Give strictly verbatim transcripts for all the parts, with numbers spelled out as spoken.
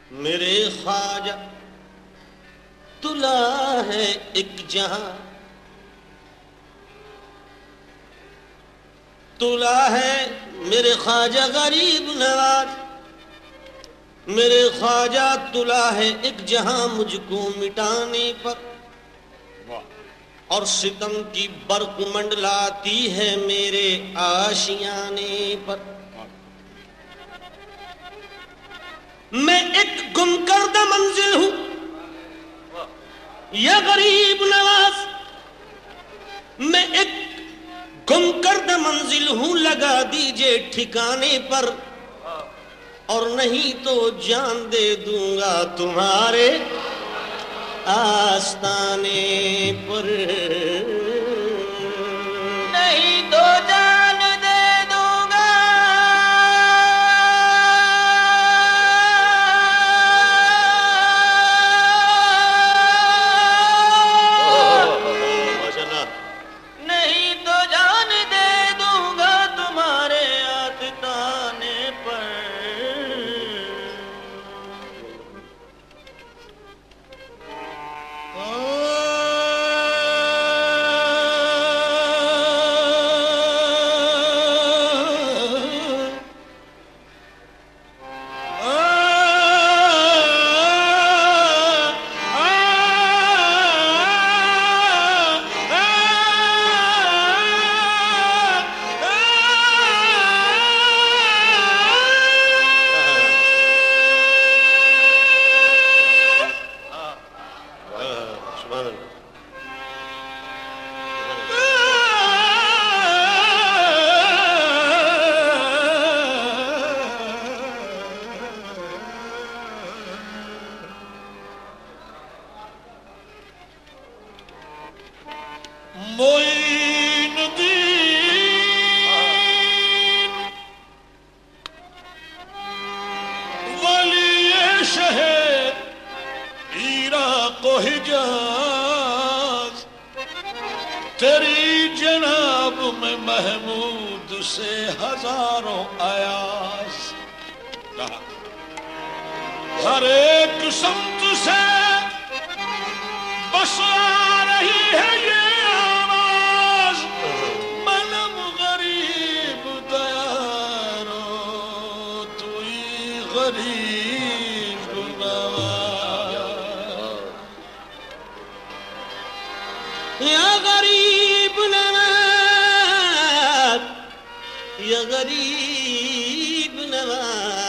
میرے خواجہ تلا ہے ایک جہاں، تلا ہے میرے خواجہ غریب نواز، میرے خواجہ تلا ہے ایک جہاں مجھ کو مٹانے پر، اور ستم کی برق منڈلاتی ہے میرے آشیانے پر۔ میں ایک گم کردہ منزل ہوں یا غریب نواز، میں ایک گم کردہ منزل ہوں، لگا دیجئے ٹھکانے پر، اور نہیں تو جان دے دوں گا تمہارے آستانے پر، نہیں تو جان دے دوں گا نہیں تو جان دے دوں گا تمہارے آستانے پر۔ تیری جناب میں محمود سے ہزاروں ایاز، ہر ایک سمت سے بس آ رہی ہے یہ آواز، منم غریب دیارو توئی غریب نواز، یا غریب نواز، یا غریب نواز۔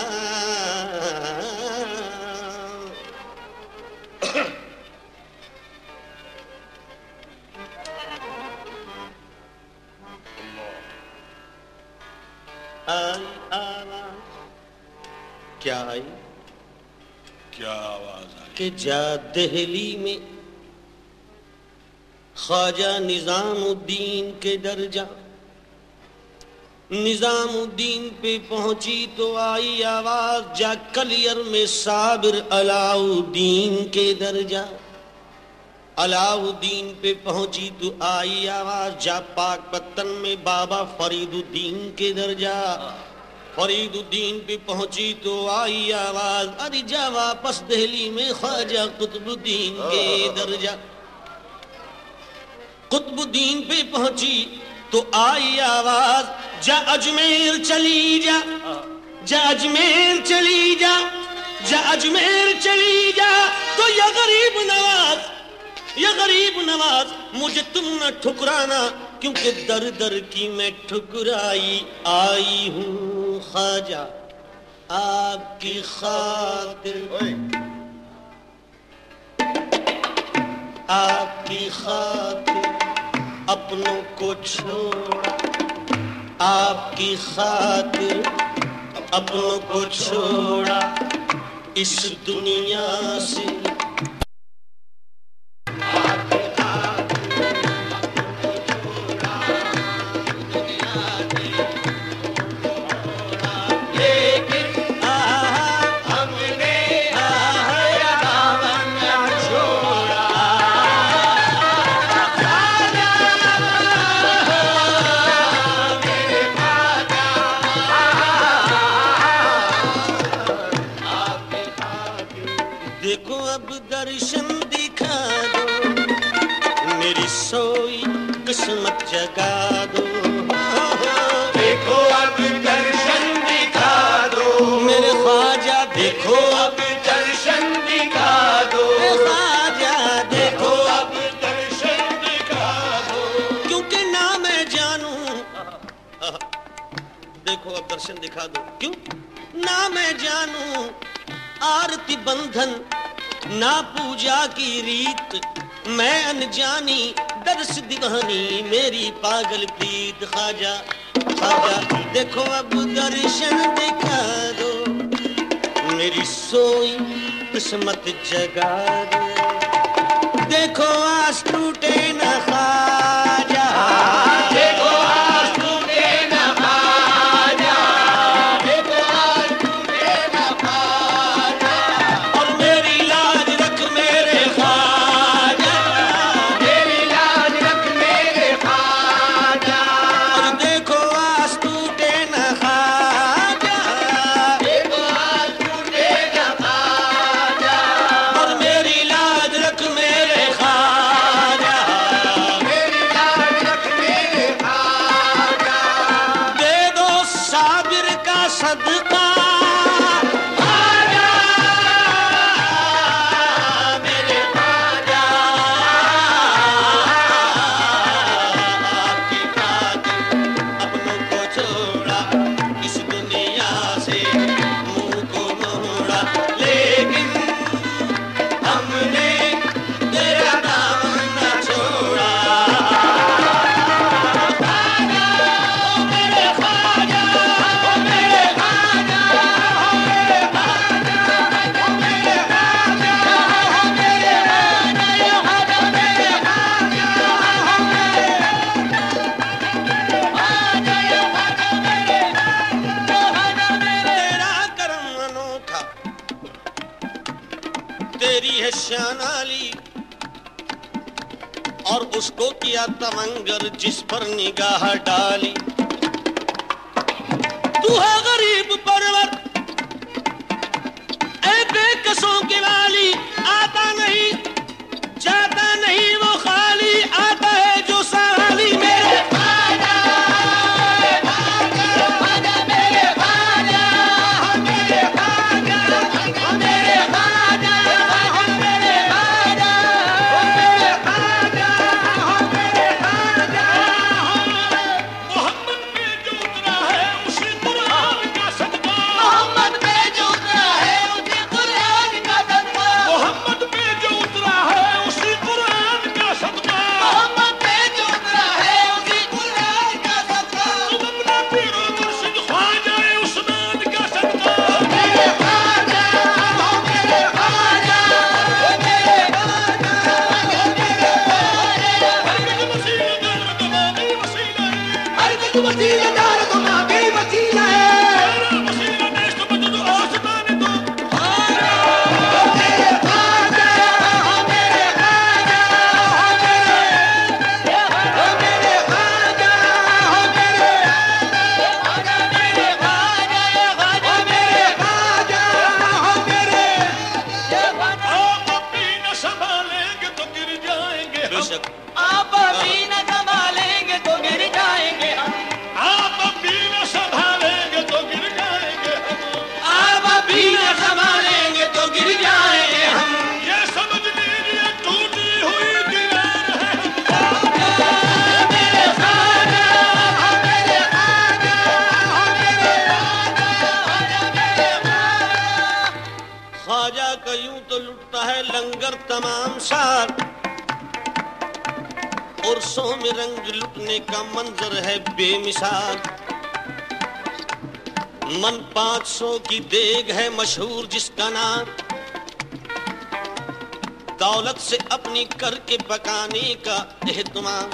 آئی آواز، کیا آئی؟ کیا آواز آئی؟ کہ جا دہلی میں خواجہ نظام الدین کے درجہ، نظام الدین پہ پہنچی تو آئی آواز، جا کلیر میں صابر علاء الدین کے درجہ، علاء الدین پہ پہنچی تو آئی آواز، جا پاک پتن میں بابا فرید الدین کے درجہ، فرید الدین پہ پہنچی تو آئی آواز، ارے جا واپس دہلی میں خواجہ قطب الدین کے درجہ، قطب الدین پہ پہنچی تو آئی آواز، جا اجمیر چلی جا، جا اجمیر چلی جا، جا اجمیر چلی جا، تو یا غریب نواز، یا غریب نواز مجھے تم نہ ٹھکرانا، کیونکہ در در کی میں ٹھکرائی آئی ہوں خواجہ آپ کی خاطر، آپ کی خاطر اپنوں کو چھوڑا، آپ کی خاطر اپنوں کو چھوڑا، اس دنیا سے اب درشن دکھا دو میری سوئی قسمت جگا دو دیکھو اب درشن دکھا دو میرے خواجہ دیکھو اب درشن دکھا دو خواجہ دیکھو اب درشن دکھا دو کیونکہ نہ میں جانوں دیکھو اب درشن دکھا دو کیوں نہ میں جانوں آرتی بندھن نہ پوجا کی ریت میں انجانی درس دیوانی میری پاگل پریت خواجہ خواجہ دیکھو اب درشن دکھا دو میری سوئی قسمت جگا دو دیکھو آس ٹوٹے نہ خواجہ دیکھو آج ٹوٹے نہ خواجہ دیکھو آج ٹوٹے نہ خواجہ اور میری لاج رکھ میرے خواجہ میری لاج رکھ میرے خواجہ اور دیکھو آس ٹوٹے نہ خواجہ دیکھو آج ٹوٹے نہ خواجہ اور میری لاج رکھ میرے خواجہ میری لاج رکھ میرے خواجہ دے دو صابر کا صدقہ خواجہ میرے خواجہ آپ کی خاطر اپنوں کو چھوڑا اس دنیا سے منہ کو موڑا لیکن ہم نے تیرا دامن نہ چھوڑا میرے خواجہ میرے خواجہ میرے خواجہ میرے خواجہ میرے خواجہ میرے تیرا کرم انوکھا تیری ہے شان عالی اور اس کو کیا تمنگر جس پر نگاہ ڈالی تو ہے غریب پرور اے بے کسوں کے والی آتا نہیں جاتا نہیں وہ خالی آتا ہے جو سالی میرے محمد پہ جو اترا ہے اسی قرآن کا صدقہ محمد پہ جو اترا ہے اسی قرآن کا صدقہ محمد پہ جو اترا ہے اسی قرآن کا صدقہ محمد پہ جو اترا ہے اسی قرآن کا صدقہ تم اپنا پیر و مرشد خواجہ عثمان کا صدقہ میرے خواجہ میرے خواجہ میرے وسیلہ دار تمہاری وسیلہ ہے وسیلہ دیش تو مجھے آسمان تو میرے خواجہ میرے خواجہ میرے خواجہ میرے خواجہ میرے خواجہ میرے خواجہ میرے آپ اپنی نہ سنبھالیں گے تو گر جائیں گے بے شک آپ ابھی نہ سنبھالیں گے تو گر جائیں گے آپ ابھی نہ سنبھالیں گے تو گر جائیں گے آپ ابھی نہ سنبھالیں گے تو گر جائیں گے ہم یہ سمجھ لیجیے ٹوٹی ہوئی دیوار ہے میرے خواجہ میرے خواجہ میرے خواجہ کا یوں تو لٹتا ہے لنگر تمام سال اور سو میں رنگ لٹنے کا منظر ہے بے مثال من پانچ سو کی دیگ ہے مشہور جس کا نام دولت سے اپنی کر کے پکانے کا اہتمام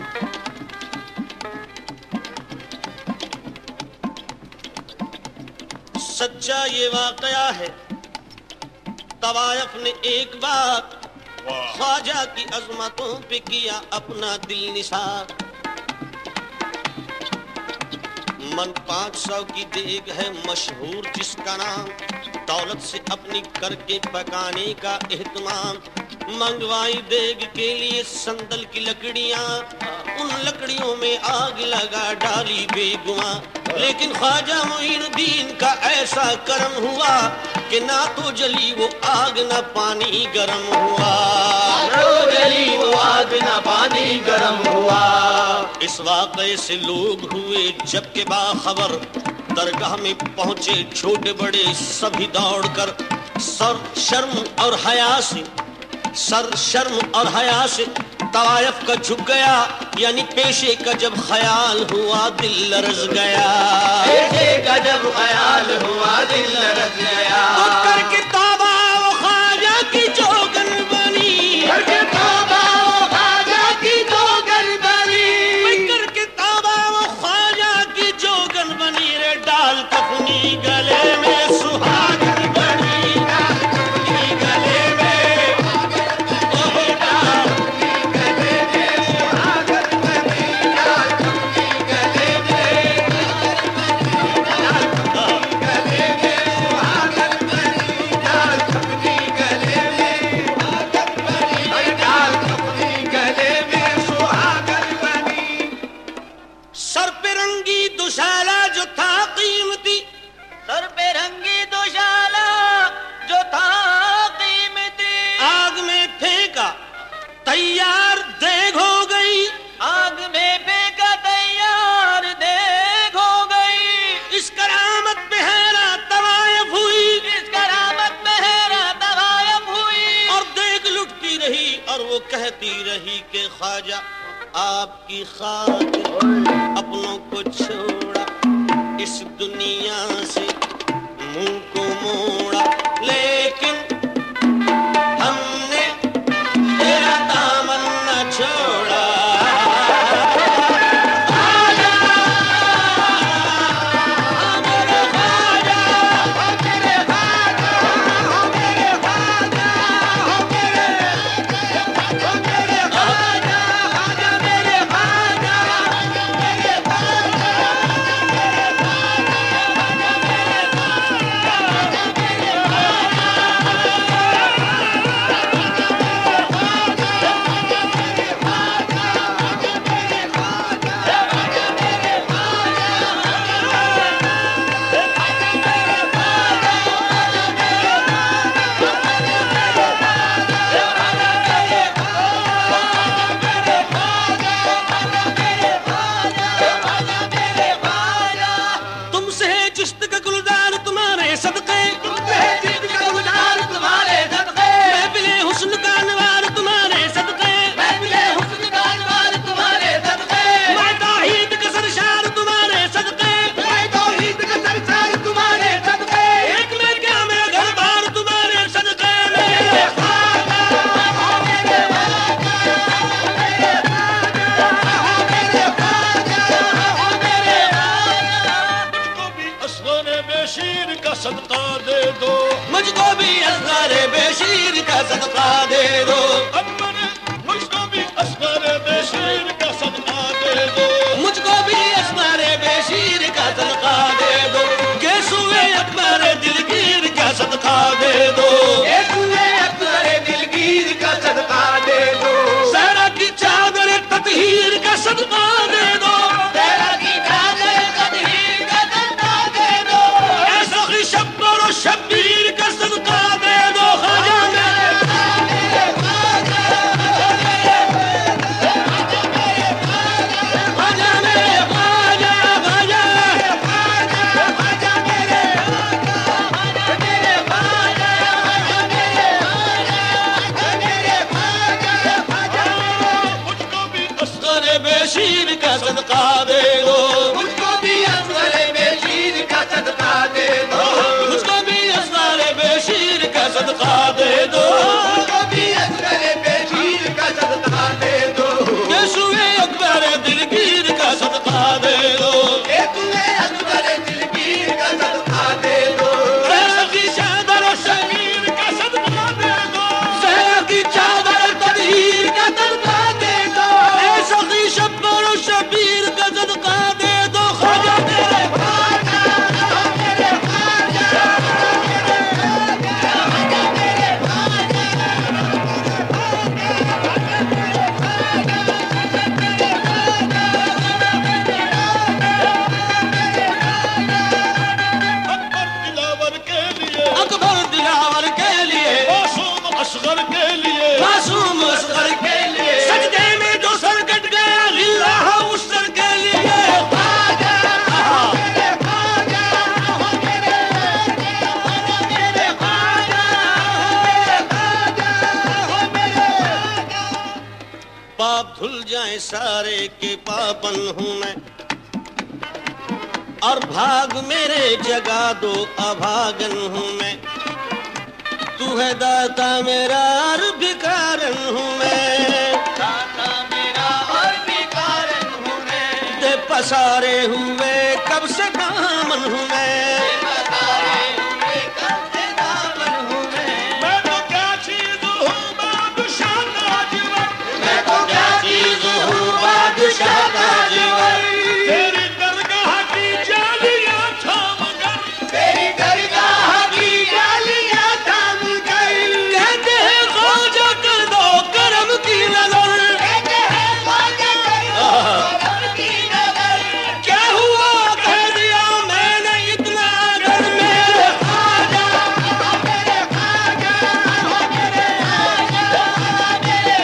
سچا یہ واقعہ ہے طوائف نے ایک بار خواجہ کی عظمتوں پہ کیا اپنا دل نثار من پانچ سو کی دیگ ہے مشہور جس کا نام، دولت سے اپنی کر کے پکانے کا اہتمام، منگوائی دیگ کے لیے سندل کی لکڑیاں، ان لکڑیوں میں آگ لگا ڈالی بے گواں، لیکن خواجہ معین الدین کا ایسا کرم ہوا کہ نہ تو جلی وہ آگ نہ پانی گرم ہوا، نہ تو جلی وہ آگ نہ پانی گرم ہوا۔ اس واقعے سے لوگ ہوئے جب کہ باخبر، درگاہ میں پہنچے چھوٹے بڑے سبھی دوڑ کر، سر شرم اور حیا سے سر شرم اور حیا سے طوائف کا جھک گیا، یعنی پیشے کا جب خیال ہوا دل لرز گیا، پیشے کا جب خیال ہوا دل لرز گیا، تو کر کے توبہ وہ خواجہ کی جوگن بنی، کر کے توبہ وہ خواجہ کی جوگن بنی، کر کے توبہ وہ خواجہ کی جوگن بنی، رے ڈال کفنی گلے میں سہاگن بنی، ڈال کفنی گلے میں تیار دیگ ہو گئی، آگ میں پھینکا تیار دیگ ہو گئی، اس کرامت میں حیرت طوائف ہوئی، اس کرامت میں حیرت طوائف ہوئی، اور دیگ لٹتی رہی اور وہ کہتی رہی کہ خواجہ آپ کی خاطر اپنوں کو چھوڑا، اس دنیا سے منہ کو موڑا، لیکن ہم نے تیرا دامن نہ چھوڑا، مجھ کو بھی اصغر بشیر کا صدقہ دے دو، مجھ کو بھی اصغر بشیر کا صدقہ دے دو، مجھ کو بھی اصغر بشیر کا صدقہ دے دو، گیسوئے اکبر دلگیر کا صدقہ دے دو، گیسوئے اکبر دلگیر کا صدقہ دے دو، زہرا کی چادر تطہیر کا صدقہ دے دو، زہرا کی چادر تطہیر کا صدقہ دے دو، ایسا ہی شبر و شبیر کا صدقہ دے دو، خواجہ اصغر کے لیے معصوم اصغر کے لیے سجدے میں جو سر کٹ گیا للہ اس سر کے لیے پاپ دھل جائیں سارے کے پاپن ہوں میں اور بھاگ میرے جگا دو ابھاگن ہوں میں تو ہے داتا میرا اور بھکارن ہوں میں داتا میرا اور بھکارن ہوں میں دے پسارے ہوئے کب سے دامن ہوں میں پسارے ہوئے کب سے دامن ہوں میں میں تو کیا چیز ہوں بادشاہ تاجور میں تو کیا چیز ہوں بادشاہ تاجور تیری درگاہ کی جالیاں تھام کر تیری درگاہ کی جالیاں تھام کر کہتے ہیں خواجہ کر دو کرم کی نظر کہتے ہیں خواجہ کر دو کرم کی نظر کیا ہوا کہہ دیا میں نے اتنا اگر میرے خواجہ میرے خواجہ میرے خواجہ میرے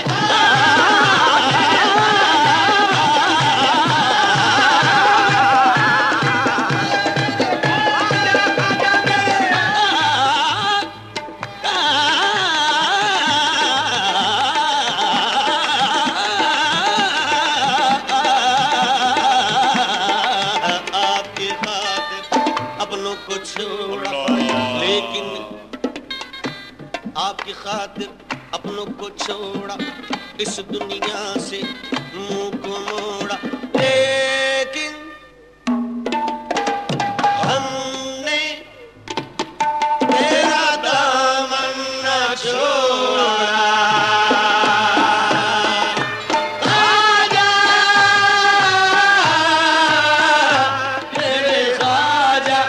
آپ کی خاطر اپنوں کو چھوڑا لیکن آپ کی خاطر اپنوں کو چھوڑا اس دنیا سے منہ کو موڑا لیکن ہم نے تیرا دامن نہ چھوڑا خواجہ میرے خواجہ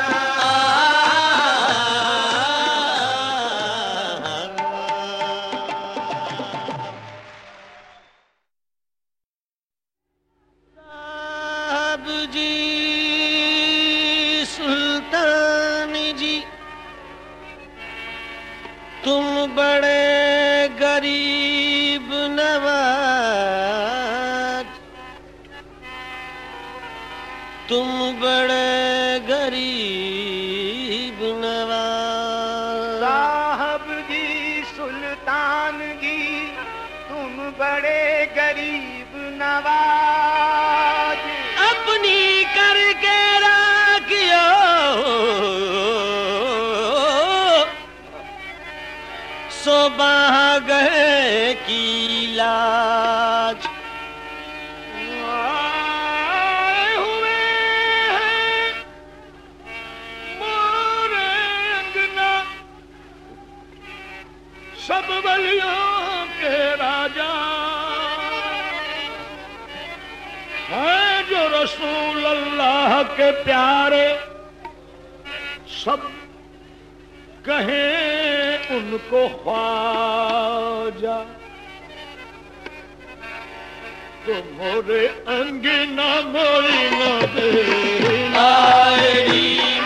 صاحب جی سلطان جی تم بڑے غریب نواز تم بڑے غریب نواز صاحب جی سلطان جی تم بڑے غریب نواز اپنی کر کے راکھیو سو باہ گئے کی لاج آئے ہوئے ہیں مارے انگنا سب ولیوں کے راجا ہیں جو رسول اللہ کے پیارے سب کہیں ان کو خواجہ تو مورے انگنا موری نہ دے آئے